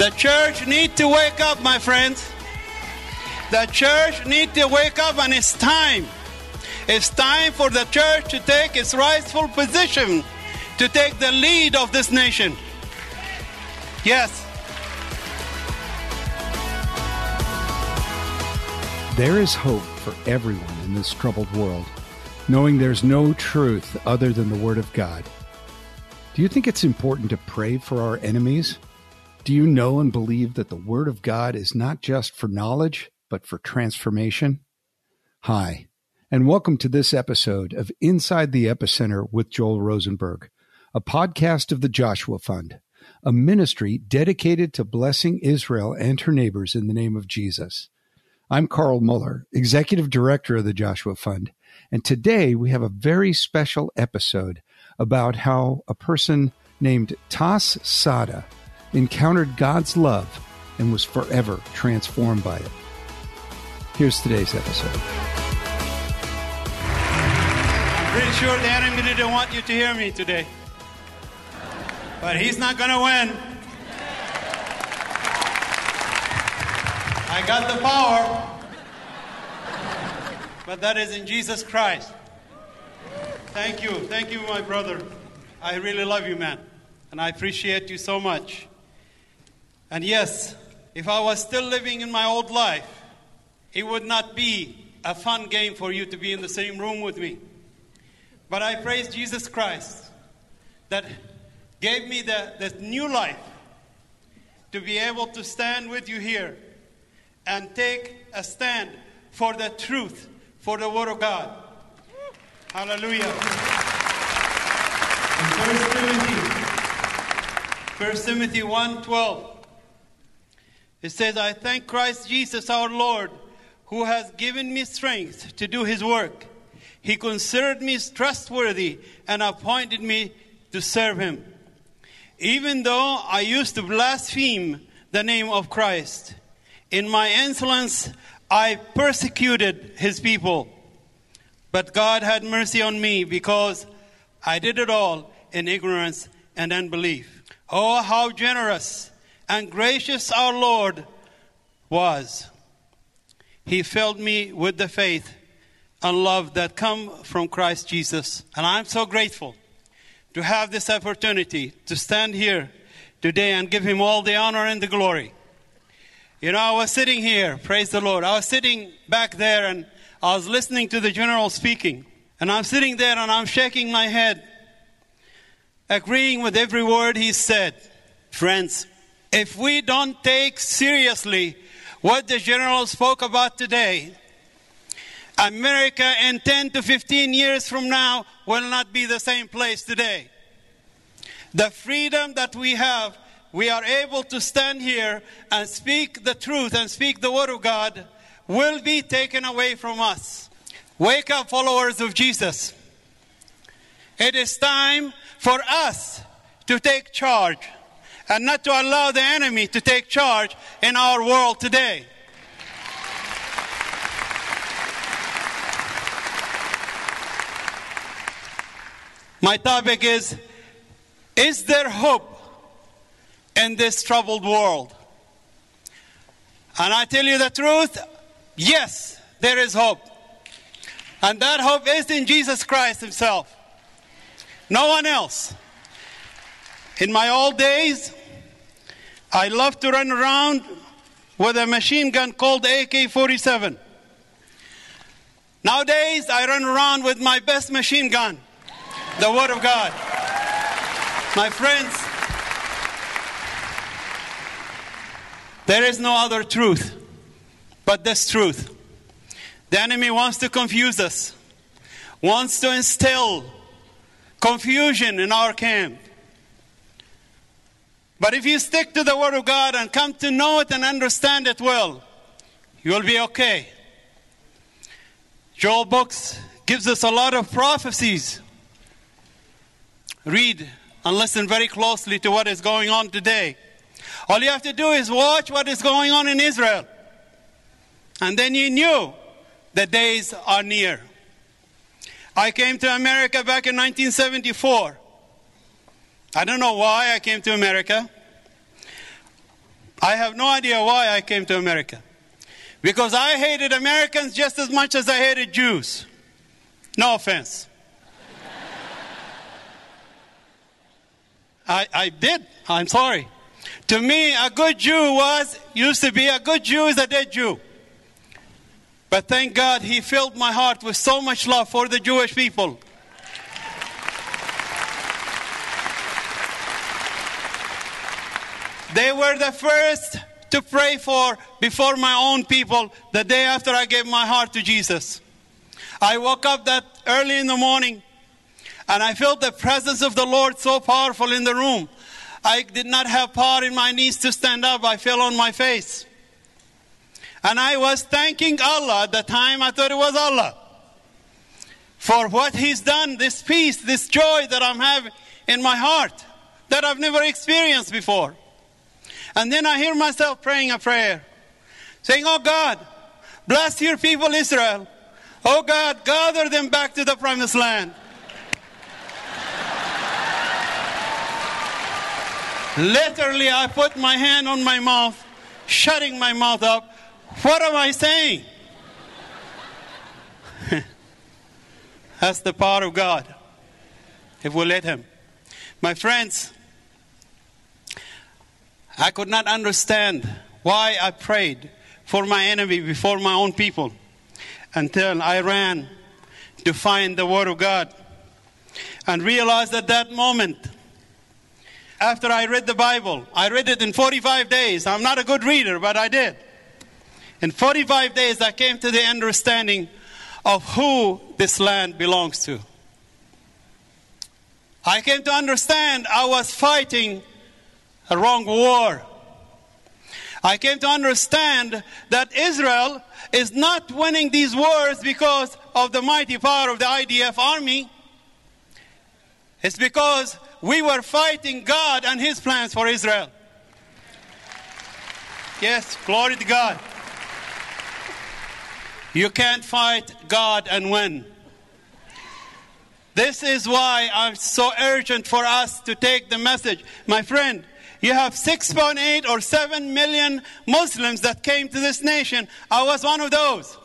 The church needs to wake up, my friends. The church needs to wake up, and it's time. It's time for the church to take its rightful position, to take the lead of this nation. Yes. There is hope for everyone in this troubled world, knowing there's no truth other than the Word of God. Do you think it's important to pray for our enemies? Do you know and believe that the Word of God is not just for knowledge, but for transformation? Hi, and welcome to this episode of Inside the Epicenter with Joel Rosenberg, a podcast of the Joshua Fund, a ministry dedicated to blessing Israel and her neighbors in the name of Jesus. I'm Carl Muller, Executive Director of the Joshua Fund, and today we have a very special episode about how a person named Tas Sada encountered God's love and was forever transformed by it. Here's today's episode. I'm pretty sure the enemy didn't want you to hear me today, but he's not going to win. I got the power, but that is in Jesus Christ. Thank you, my brother. I really love you, man, and I appreciate you so much. And yes, if I was still living in my old life, it would not be a fun game for you to be in the same room with me. But I praise Jesus Christ that gave me the new life to be able to stand with you here and take a stand for the truth, for the Word of God. Hallelujah. 1 Timothy 1:12. It says, I thank Christ Jesus our Lord, who has given me strength to do His work. He considered me trustworthy and appointed me to serve Him. Even though I used to blaspheme the name of Christ, in my insolence, I persecuted His people. But God had mercy on me because I did it all in ignorance and unbelief. Oh, how generous and gracious our Lord was. He filled me with the faith and love that come from Christ Jesus. And I'm so grateful to have this opportunity to stand here today and give Him all the honor and the glory. You know, I was sitting here, praise the Lord. I was sitting back there and I was listening to the general speaking. And I'm sitting there and I'm shaking my head, agreeing with every word he said. Friends, if we don't take seriously what the general spoke about today, America in 10 to 15 years from now will not be the same place today. The freedom that we have, we are able to stand here and speak the truth and speak the Word of God, will be taken away from us. Wake up, followers of Jesus. It is time for us to take charge and not to allow the enemy to take charge in our world today. My topic is there hope in this troubled world? And I tell you the truth, yes, there is hope. And that hope is in Jesus Christ Himself. No one else. In my old days, I loved to run around with a machine gun called AK-47. Nowadays, I run around with my best machine gun, the Word of God. My friends, there is no other truth but this truth. The enemy wants to confuse us, wants to instill confusion in our camp. But if you stick to the Word of God and come to know it and understand it well, you'll be okay. Joel books gives us a lot of prophecies. Read and listen very closely to what is going on today. All you have to do is watch what is going on in Israel. And then you knew the days are near. I came to America back in 1974. I don't know why I came to America. I have no idea why I came to America. Because I hated Americans just as much as I hated Jews. No offense. I did. I'm sorry. To me, a good Jew used to be a good Jew is a dead Jew. But thank God he filled my heart with so much love for the Jewish people. They were the first to pray for before my own people the day after I gave my heart to Jesus. I woke up that early in the morning and I felt the presence of the Lord so powerful in the room. I did not have power in my knees to stand up. I fell on my face. And I was thanking Allah at the time. I thought it was Allah for what He's done, this peace, this joy that I'm having in my heart that I've never experienced before. And then I hear myself praying a prayer, saying, oh God, bless your people Israel. Oh God, gather them back to the promised land. Literally, I put my hand on my mouth, shutting my mouth up. What am I saying? That's the power of God, if we let Him. My friends, I could not understand why I prayed for my enemy before my own people until I ran to find the Word of God and realized at that moment, after I read the Bible, I read it in 45 days. I'm not a good reader, but I did. In 45 days, I came to the understanding of who this land belongs to. I came to understand I was fighting a wrong war. I came to understand that Israel is not winning these wars because of the mighty power of the IDF army. It's because we were fighting God and His plans for Israel. Yes, glory to God. You can't fight God and win. This is why I'm so urgent for us to take the message. My friend, you have 6.8 or 7 million Muslims that came to this nation. I was one of those.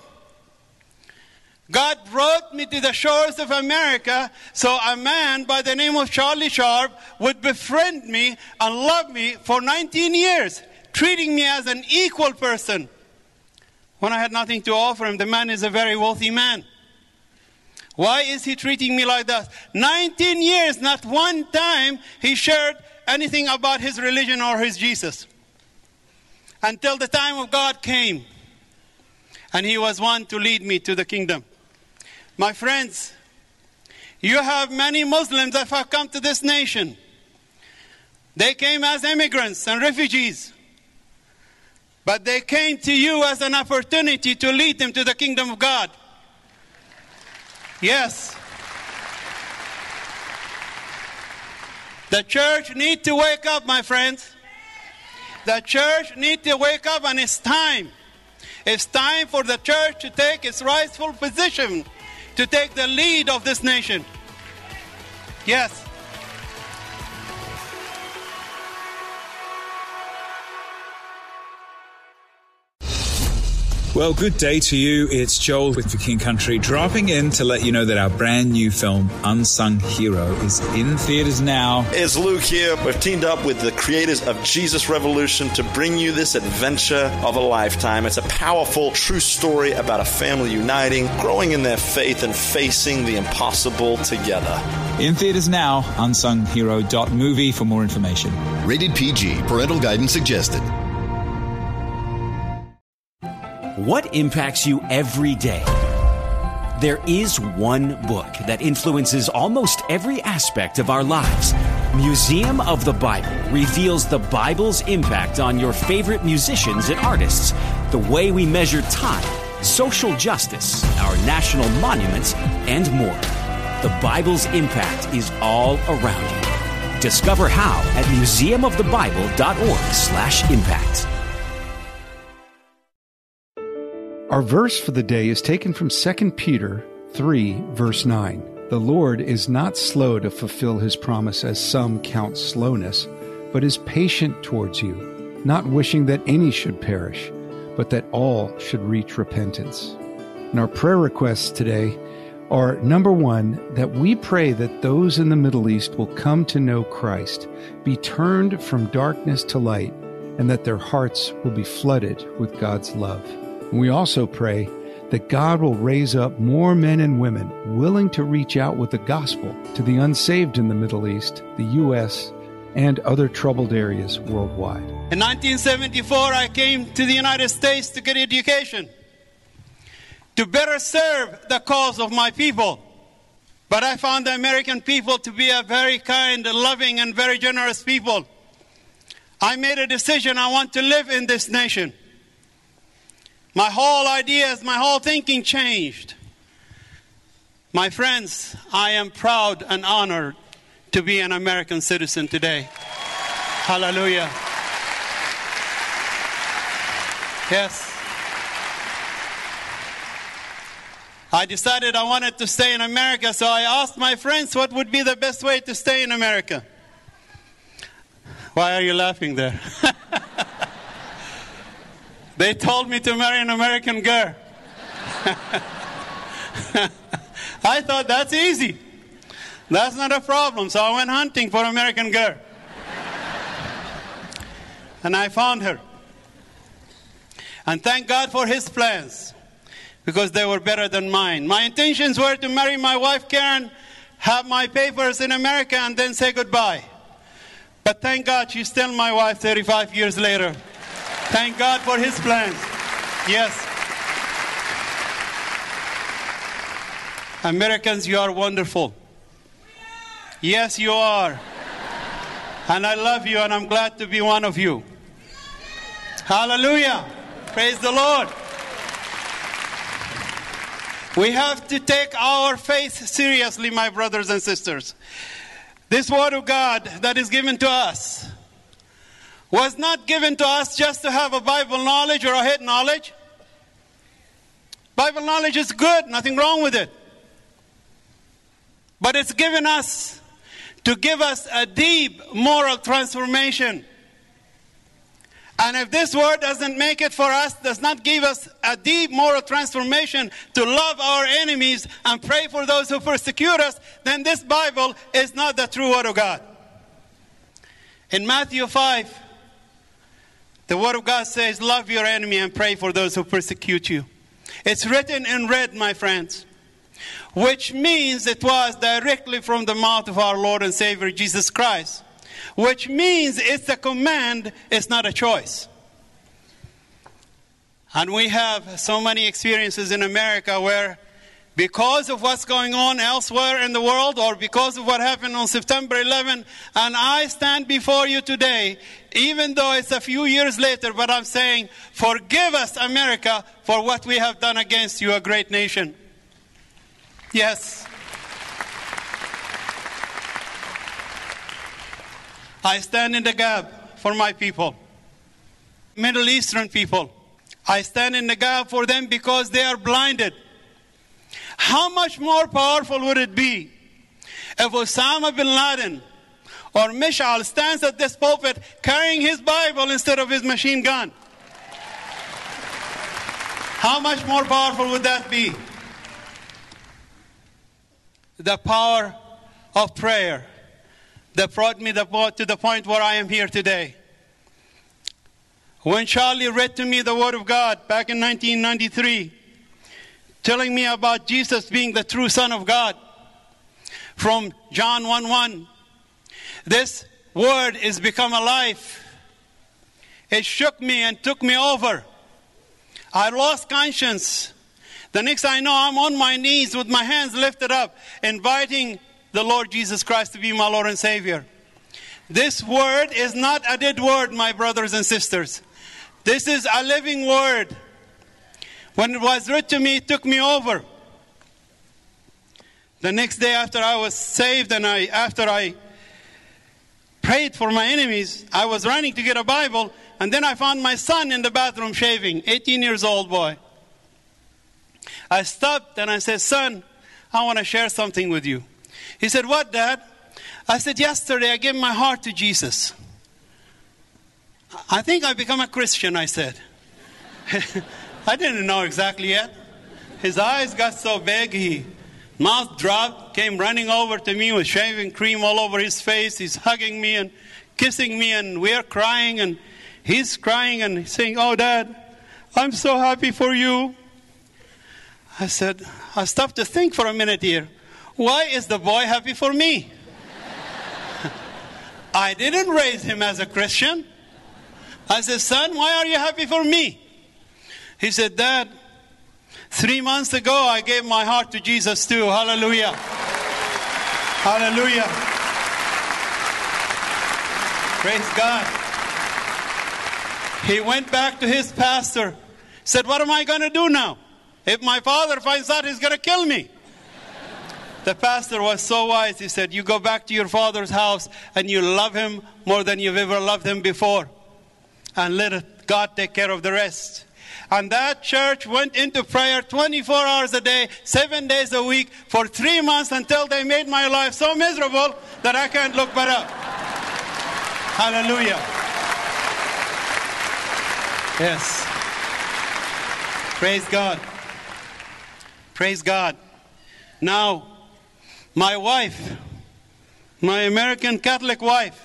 God brought me to the shores of America so a man by the name of Charlie Sharp would befriend me and love me for 19 years, treating me as an equal person. When I had nothing to offer him, the man is a very wealthy man. Why is he treating me like that? 19 years, not one time he shared anything about his religion or his Jesus. Until the time of God came. And He was one to lead me to the kingdom. My friends, you have many Muslims that have come to this nation. They came as immigrants and refugees. But they came to you as an opportunity to lead them to the kingdom of God. Yes. The church needs to wake up, my friends. The church needs to wake up, and it's time. It's time for the church to take its rightful position, to take the lead of this nation. Yes. Well, good day to you. It's Joel with The King Country, dropping in to let you know that our brand new film, Unsung Hero, is in theaters now. It's Luke here. We've teamed up with the creators of Jesus Revolution to bring you this adventure of a lifetime. It's a powerful, true story about a family uniting, growing in their faith, and facing the impossible together. In theaters now, unsunghero.movie for more information. Rated PG. Parental guidance suggested. What impacts you every day? There is one book that influences almost every aspect of our lives. Museum of the Bible reveals the Bible's impact on your favorite musicians and artists, the way we measure time, social justice, our national monuments, and more. The Bible's impact is all around you. Discover how at museumofthebible.org/impact. Our verse for the day is taken from 2 Peter 3, verse 9. The Lord is not slow to fulfill His promise, as some count slowness, but is patient towards you, not wishing that any should perish, but that all should reach repentance. And our prayer requests today are, number one, that we pray that those in the Middle East will come to know Christ, be turned from darkness to light, and that their hearts will be flooded with God's love. And we also pray that God will raise up more men and women willing to reach out with the gospel to the unsaved in the Middle East, the U.S., and other troubled areas worldwide. In 1974, I came to the United States to get education, to better serve the cause of my people. But I found the American people to be a very kind, loving, and very generous people. I made a decision. I want to live in this nation. My whole ideas, my whole thinking changed. My friends, I am proud and honored to be an American citizen today. Hallelujah. Yes. I decided I wanted to stay in America, so I asked my friends what would be the best way to stay in America. Why are you laughing there? They told me to marry an American girl. I thought that's easy. That's not a problem. So I went hunting for an American girl. And I found her. And thank God for His plans, because they were better than mine. My intentions were to marry my wife Karen, have my papers in America, and then say goodbye. But thank God she's still my wife 35 years later. Thank God for His plans. Yes. Americans, you are wonderful. Yes, you are. And I love you, and I'm glad to be one of you. Hallelujah. Praise the Lord. We have to take our faith seriously, my brothers and sisters. This Word of God that is given to us was not given to us just to have a Bible knowledge or a head knowledge. Bible knowledge is good, nothing wrong with it. But it's given us to give us a deep moral transformation. And if this word doesn't make it for us, does not give us a deep moral transformation to love our enemies and pray for those who persecute us, then this Bible is not the true Word of God. In Matthew 5, the Word of God says, love your enemy and pray for those who persecute you. It's written in red, my friends, which means it was directly from the mouth of our Lord and Savior Jesus Christ. Which means it's a command, it's not a choice. And we have so many experiences in America where, because of what's going on elsewhere in the world, or because of what happened on September 11, and I stand before you today, even though it's a few years later, but I'm saying, forgive us, America, for what we have done against you, a great nation. Yes. I stand in the gap for my people, Middle Eastern people. I stand in the gap for them because they are blinded. How much more powerful would it be if Osama bin Laden or Mishal stands at this pulpit carrying his Bible instead of his machine gun? How much more powerful would that be? The power of prayer that brought me to the point where I am here today. When Charlie read to me the Word of God back in 1993, telling me about Jesus being the true Son of God from John 1:1, this Word is become alive. It shook me and took me over. I lost conscience. The next I know, I'm on my knees with my hands lifted up, inviting the Lord Jesus Christ to be my Lord and Savior. This word is not a dead word, my brothers and sisters. This is a living word. When it was read to me, it took me over. The next day after I was saved and after I prayed for my enemies, I was running to get a Bible, and then I found my son in the bathroom shaving, 18 years old boy. I stopped and I said, son, I want to share something with you. He said, what, Dad? I said, yesterday I gave my heart to Jesus. I think I become a Christian, I said. I didn't know exactly yet. His eyes got so big, mouth dropped, came running over to me with shaving cream all over his face. He's hugging me and kissing me, and we're crying, and he's crying and saying, "Oh, Dad, I'm so happy for you." I said, I stopped to think for a minute here. Why is the boy happy for me? I didn't raise him as a Christian. I said, "Son, why are you happy for me?" He said, "Dad, 3 months ago I gave my heart to Jesus too." Hallelujah. Hallelujah. Praise God. He went back to his pastor, said, "What am I going to do now? If my father finds out, he's going to kill me." The pastor was so wise. He said, "You go back to your father's house and you love him more than you've ever loved him before. And let God take care of the rest." And that church went into prayer 24 hours a day, 7 days a week, for 3 months, until they made my life so miserable that I can't look but up. Hallelujah. Yes. Praise God. Praise God. Now, my wife, my American Catholic wife,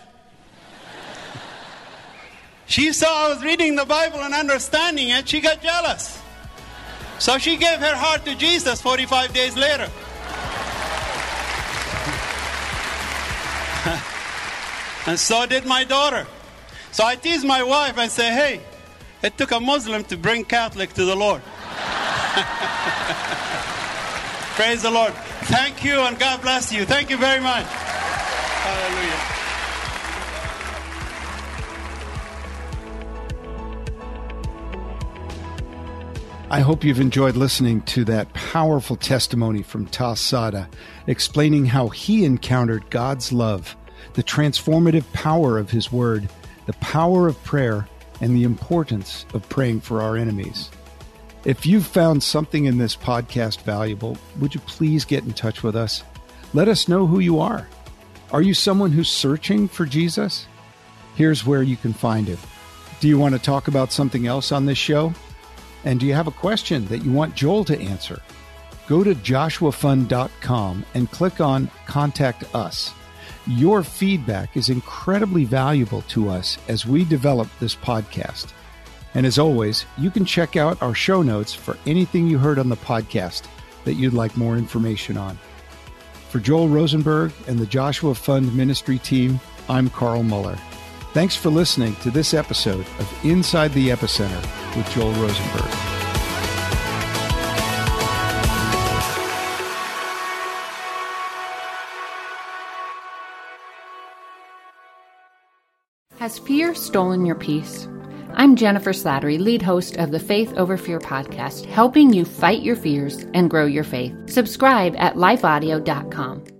she saw I was reading the Bible and understanding it. She got jealous. So she gave her heart to Jesus 45 days later. And so did my daughter. So I tease my wife and say, "Hey, it took a Muslim to bring Catholic to the Lord." Praise the Lord. Thank you, and God bless you. Thank you very much. Hallelujah. I hope you've enjoyed listening to that powerful testimony from Tas Sada, explaining how he encountered God's love, the transformative power of his word, the power of prayer, and the importance of praying for our enemies. If you've found something in this podcast valuable, would you please get in touch with us? Let us know who you are. Are you someone who's searching for Jesus? Here's where you can find him. Do you want to talk about something else on this show? And do you have a question that you want Joel to answer? Go to joshuafund.com and click on Contact Us. Your feedback is incredibly valuable to us as we develop this podcast. And as always, you can check out our show notes for anything you heard on the podcast that you'd like more information on. For Joel Rosenberg and the Joshua Fund Ministry team, I'm Carl Muller. Thanks for listening to this episode of Inside the Epicenter with Joel Rosenberg. Has fear stolen your peace? I'm Jennifer Slattery, lead host of the Faith Over Fear podcast, helping you fight your fears and grow your faith. Subscribe at lifeaudio.com.